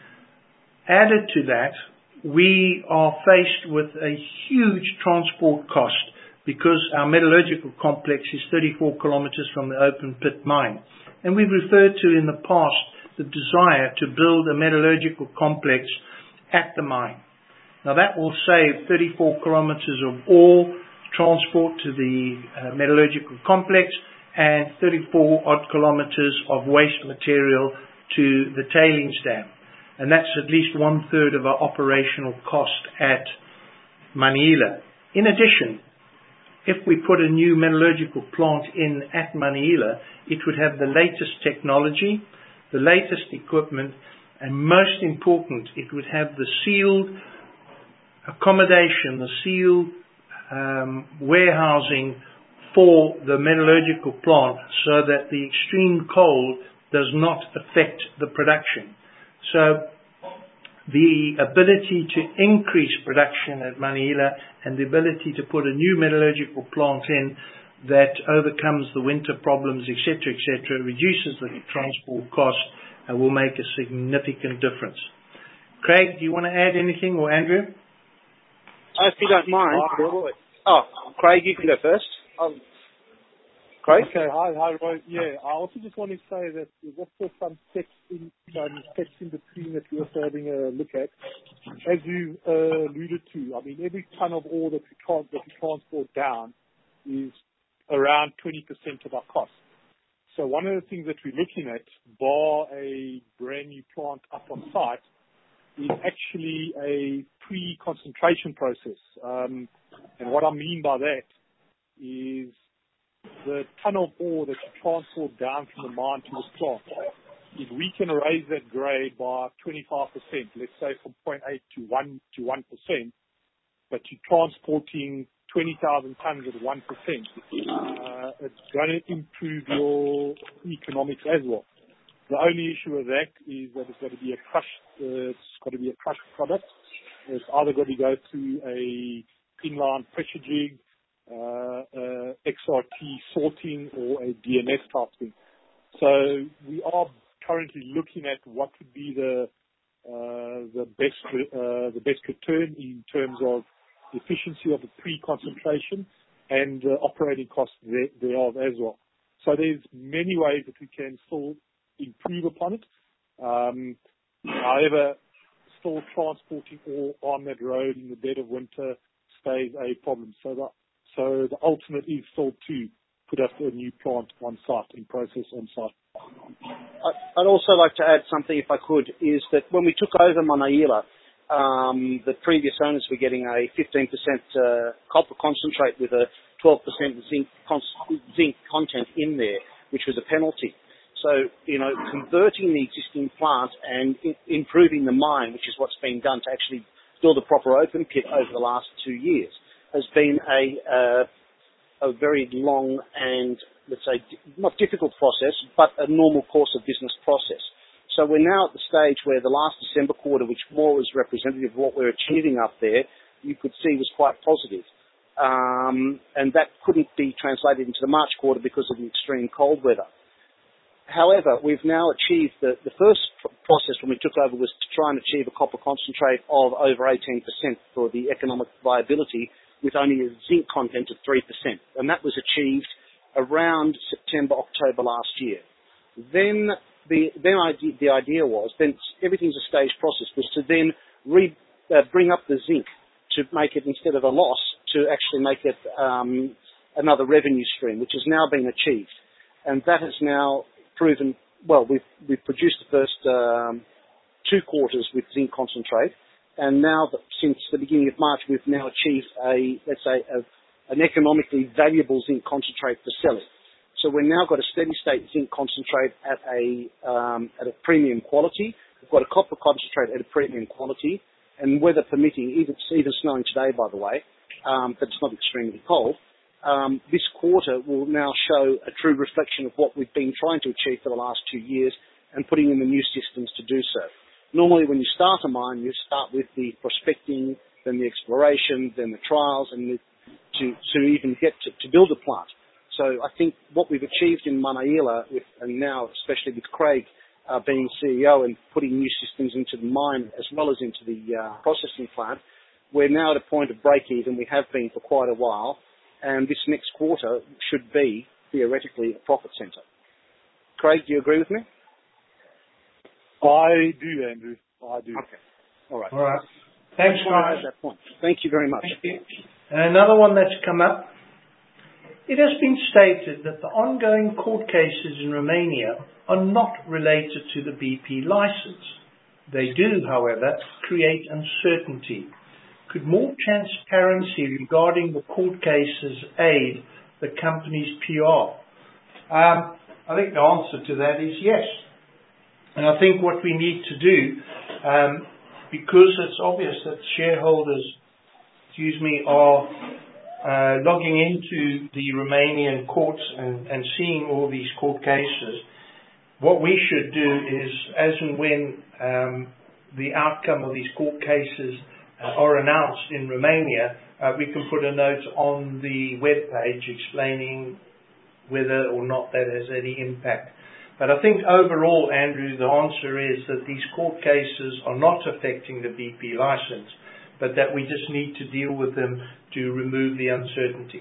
Added to that, we are faced with a huge transport cost, because our metallurgical complex is thirty-four kilometres from the open pit mine. And we've referred to in the past the desire to build a metallurgical complex at the mine. Now that will save thirty-four kilometres of ore transport to the uh, metallurgical complex, and thirty-four odd kilometres of waste material to the tailings dam. And that's at least one third of our operational cost at Maniila. In addition, if we put a new metallurgical plant in at Maniila, it would have the latest technology, the latest equipment, and most important, it would have the sealed accommodation, the sealed um, warehousing for the metallurgical plant, so that the extreme cold does not affect the production. So the ability to increase production at Maniila and the ability to put a new metallurgical plant in that overcomes the winter problems, et cetera, et cetera, reduces the transport cost, and will make a significant difference. Craig, do you want to add anything, or Andrew? If you don't mind. Oh, Craig, you can go first. Um, Craig? Okay, hi, hi, Roy. Yeah, I also just want to say that there's also some steps in, um, steps in between that we're also having a look at. As you uh, alluded to, I mean, every ton of ore that we, trans- that we transport down is around twenty percent of our cost. So one of the things that we're looking at, bar a brand new plant up on site, is actually a pre-concentration process. Um, and what I mean by that is the ton of ore that you transport down from the mine to the plant. If we can raise that grade by twenty-five percent, let's say from zero point eight to one to one percent, but you're transporting twenty thousand tons at one percent, uh, it's going to improve your economics as well. The only issue with that is that it's got to be a crushed, uh, it's got to be a crushed product. It's either got to go through a inline pressure jig, uh, uh, X R T sorting, or a D M S type thing. So we are currently looking at what would be the uh, the best uh, the best return in terms of efficiency of the pre-concentration and uh, operating costs there, thereof as well. So there's many ways that we can still improve upon it. Um, however, still transporting ore on that road in the dead of winter stays a problem. So the, so the ultimate is still to put up a new plant on site and process on site. I'd also like to add something, if I could, is that when we took over Maniila, um, the previous owners were getting a fifteen percent uh, copper concentrate with a twelve percent zinc, con- zinc content in there, which was a penalty. So, you know, converting the existing plant and I- improving the mine, which is what's been done to actually build a proper open pit over the last two years, has been a uh, a very long and, let's say, not difficult process, but a normal course of business process. So we're now at the stage where the last December quarter, which more was representative of what we're achieving up there, you could see was quite positive. Um, and that couldn't be translated into the March quarter because of the extreme cold weather. However, we've now achieved the, the first process when we took over was to try and achieve a copper concentrate of over eighteen percent for the economic viability with only a zinc content of three percent. And that was achieved around September, October last year. Then the, then idea, the idea was, then everything's a staged process, was to then re, uh, bring up the zinc to make it, instead of a loss, to actually make it um, another revenue stream, which has now been achieved. And that has now proven, well, we've, we've produced the first um, two quarters with zinc concentrate, and now that since the beginning of March, we've now achieved a, let's say, a, an economically valuable zinc concentrate for selling. So we've now got a steady state zinc concentrate at a, um, at a premium quality. We've got a copper concentrate at a premium quality, and weather permitting, even, even snowing today, by the way, um, but it's not extremely cold. Um, this quarter will now show a true reflection of what we've been trying to achieve for the last two years and putting in the new systems to do so. Normally when you start a mine, you start with the prospecting, then the exploration, then the trials, and the, to, to even get to, to build a plant. So I think what we've achieved in Manaila, with, and now especially with Craig uh, being C E O and putting new systems into the mine as well as into the uh, processing plant, we're now at a point of break-even. We have been for quite a while. And this next quarter should be, theoretically, a profit centre. Craig, do you agree with me? I do, Andrew. I do. Okay. All right. All right. Thanks, guys. That point. Thank you very much. Thank you. And another one that's come up. It has been stated that the ongoing court cases in Romania are not related to the B P license. They do, however, create uncertainty. Could more transparency regarding the court cases aid the company's P R? Um, I think the answer to that is yes. And I think what we need to do, um, because it's obvious that shareholders, excuse me, are uh, logging into the Romanian courts and, and seeing all these court cases, what we should do is, as and when um, the outcome of these court cases Uh, are announced in Romania, uh, we can put a note on the web page explaining whether or not that has any impact. But I think overall, Andrew, the answer is that these court cases are not affecting the B P license, but that we just need to deal with them to remove the uncertainty.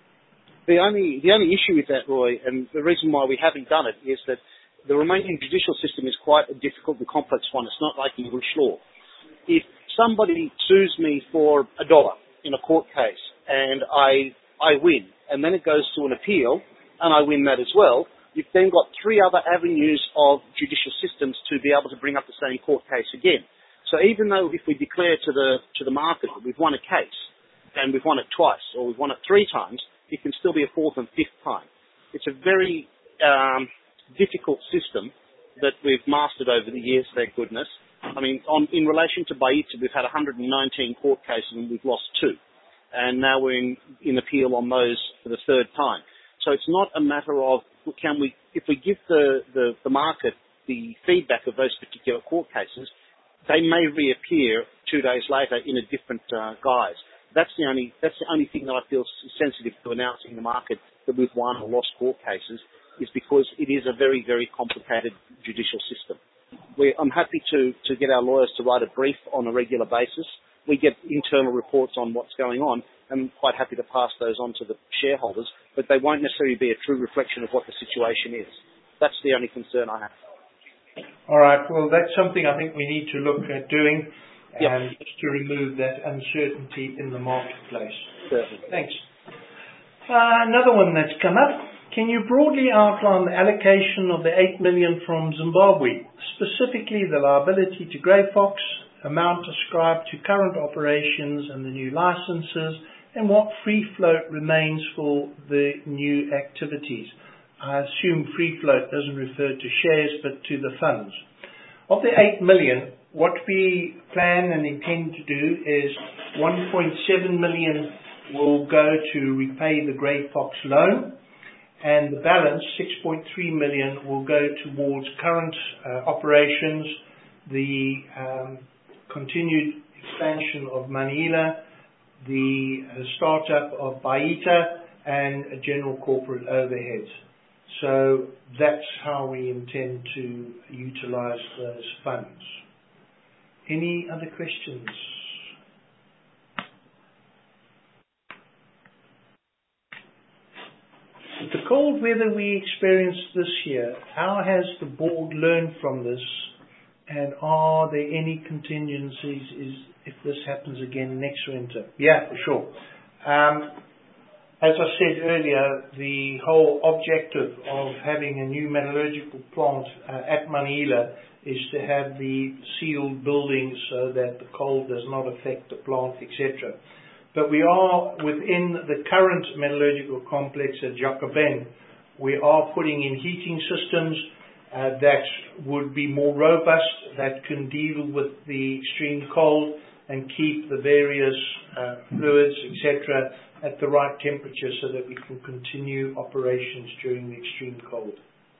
The only the only issue with that, Roy, and the reason why we haven't done it, is that the Romanian judicial system is quite a difficult and complex one. It's not like English law. If somebody sues me for a dollar in a court case and I I win, and then it goes to an appeal and I win that as well, you've then got three other avenues of judicial systems to be able to bring up the same court case again. So even though if we declare to the to the market that we've won a case and we've won it twice or we've won it three times, it can still be a fourth and fifth time. It's a very um, difficult system that we've mastered over the years, thank goodness. I mean, on, in relation to Baița, we've had one hundred nineteen court cases and we've lost two. And now we're in, in appeal on those for the third time. So it's not a matter of, can we, if we give the, the, the market the feedback of those particular court cases, they may reappear two days later in a different uh, guise. That's the only, that's the only thing that I feel sensitive to announcing the market that we've won or lost court cases, is because it is a very, very complicated judicial system. We, I'm happy to, to get our lawyers to write a brief on a regular basis. We get internal reports on what's going on, and I'm quite happy to pass those on to the shareholders, but they won't necessarily be a true reflection of what the situation is. That's the only concern I have. All right. Well, that's something I think we need to look at doing, and yep. just to remove that uncertainty in the marketplace. Certainly. Thanks. Uh, another one that's come up. Can you broadly outline the allocation of the eight million from Zimbabwe, specifically the liability to Grey Fox, amount ascribed to current operations and the new licenses, and what free float remains for the new activities? I assume free float doesn't refer to shares, but to the funds. Of the eight million, what we plan and intend to do is one point seven million will go to repay the Grey Fox loan, and the balance, six point three million, will go towards current uh, operations, the um, continued expansion of Manaila, the uh, startup of Baita and a general corporate overheads. So that's how we intend to utilize those funds. Any other questions? With the cold weather we experienced this year, how has the board learned from this, and are there any contingencies is, if this happens again next winter? Yeah, for sure. Um, as I said earlier, the whole objective of having a new metallurgical plant uh, at Manihila is to have the sealed buildings so that the cold does not affect the plant, et cetera. But we are within the current metallurgical complex at Jacobin. We are putting in heating systems uh, that would be more robust, that can deal with the extreme cold and keep the various uh, fluids, et cetera, at the right temperature so that we can continue operations during the extreme cold.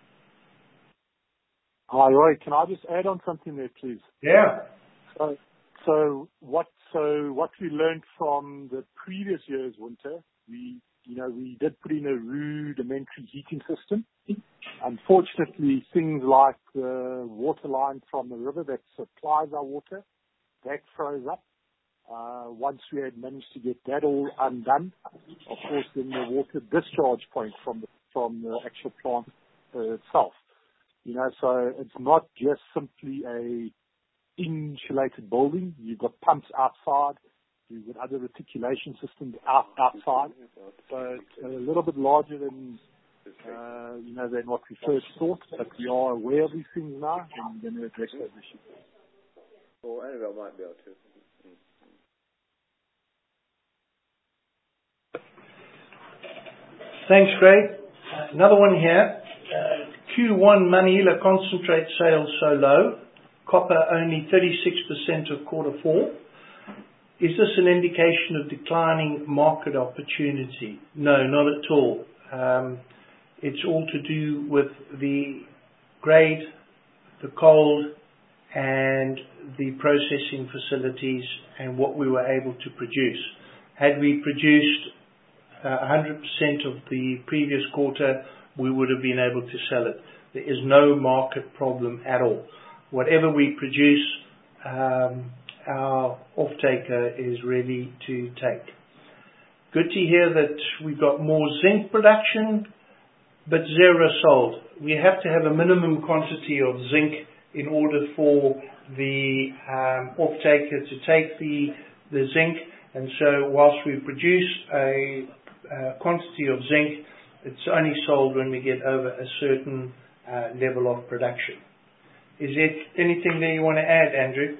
Hi, Roy. Can I just add on something there, please? Yeah. So, so what? So what we learned from the previous year's winter, we, you know, we did put in a rudimentary heating system. Unfortunately, things like the water line from the river that supplies our water, that froze up. Uh, once we had managed to get that all undone, of course, then the water discharge point from the from the actual plant uh, itself. You know, so it's not just simply a insulated building. You've got pumps outside. You've got other reticulation systems out, outside. So it's a little bit larger than, uh, you know, than what we first thought. But we are aware of these things now and we're going to address those issues. Well, Annabelle might be able to. Thanks, Craig. Uh, another one here. Uh, Q one Manihila concentrate sales so low. Copper only thirty-six percent of quarter four. Is this an indication of declining market opportunity? No, not at all. Um, it's all to do with the grade, the cold, and the processing facilities and what we were able to produce. Had we produced uh, one hundred percent of the previous quarter, we would have been able to sell it. There is no market problem at all. Whatever we produce, um, our off-taker is ready to take. Good to hear that we've got more zinc production, but zero sold. We have to have a minimum quantity of zinc in order for the um, off-taker to take the, the zinc. And so whilst we produce a, a quantity of zinc, it's only sold when we get over a certain uh, level of production. Is there anything there you want to add, Andrew?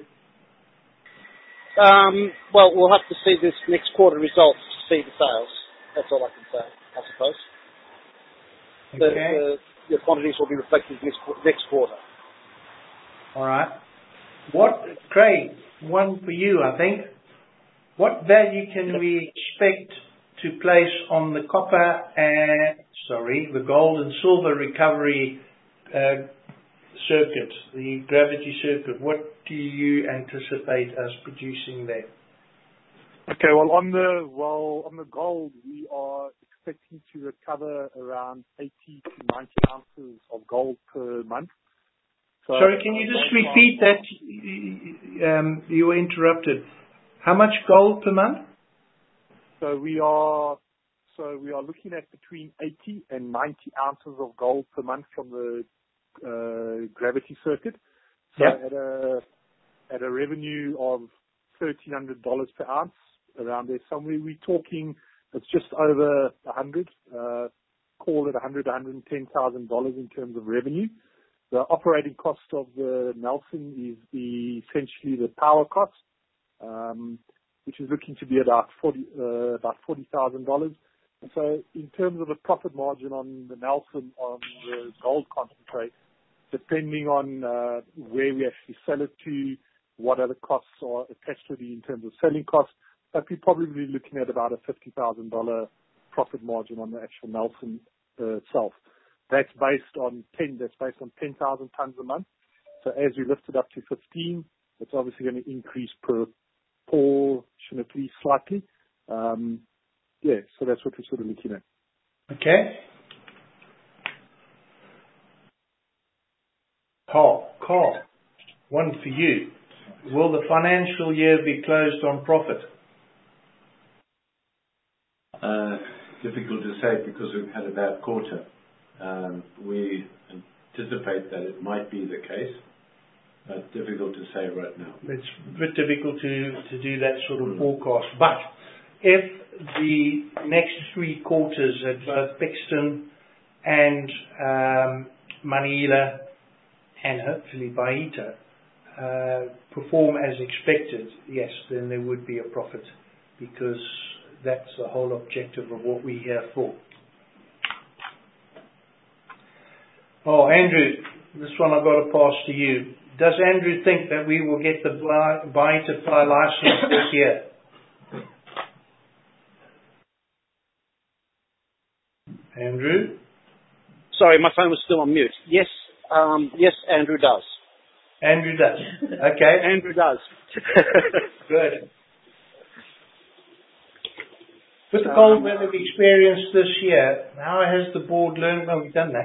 Um, well, we'll have to see this next quarter results to see the sales. That's all I can say, I suppose. Okay. The, the, the quantities will be reflected next, next quarter. All right. What, Craig, one for you, I think. What value can we expect to place on the copper and, sorry, the gold and silver recovery uh, circuit, the gravity circuit? What do you anticipate us producing there? Okay, well on the well on the gold, we are expecting to recover around eighty to ninety ounces of gold per month. So Sorry, can you just repeat that? Um, you were interrupted. How much gold per month? So we are so we are looking at between eighty and ninety ounces of gold per month from the uh, gravity circuit. So Yep. at a at a revenue of thirteen hundred dollars per ounce, around there somewhere, we're talking it's just over a hundred. Uh, call it a hundred, one hundred and ten thousand dollars in terms of revenue. The operating cost of the Nelson is the essentially the power cost, um, which is looking to be about forty uh, about forty thousand dollars. So in terms of the profit margin on the Nelson on the gold concentrate, depending on uh, where we actually sell it to, what other costs are attached to it in terms of selling costs, but we're probably looking at about a fifty thousand dollars profit margin on the actual Nelson uh, itself. That's based on ten. That's based on ten thousand tons a month. So as we lift it up to fifteen, it's obviously going to increase proportionately slightly. Um, yeah, so that's what we're sort of looking at. Okay. Carl, Carl, one for you. Will the financial year be closed on profit? Uh, difficult to say because we've had a bad quarter. Um, we anticipate that it might be the case, but difficult to say right now. It's a bit difficult to, to do that sort of forecast. But if the next three quarters at both Pixton and um, Manila and hopefully Baita uh, perform as expected, yes, then there would be a profit, because that's the whole objective of what we're here for. Oh, Andrew, this one I've got to pass to you. Does Andrew think that we will get the Baita fly license this year? Andrew? Sorry, my phone was still on mute. Yes, um, yes, Andrew does. Andrew does. Okay. Andrew does. Good. With the cold weather we experienced this year, how has the board learned? Oh, we've done that.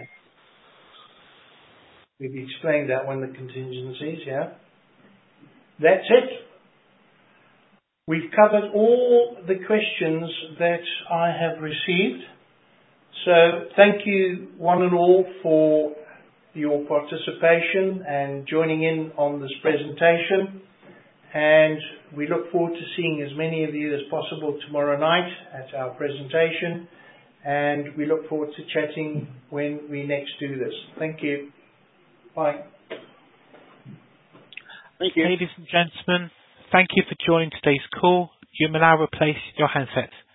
We've explained that one, the contingencies, yeah. That's it. We've covered all the questions that I have received. So thank you one and all for your participation and joining in on this presentation. And we look forward to seeing as many of you as possible tomorrow night at our presentation. And we look forward to chatting when we next do this. Thank you. Bye. Thank you. Ladies and gentlemen, thank you for joining today's call. You may now replace your handset.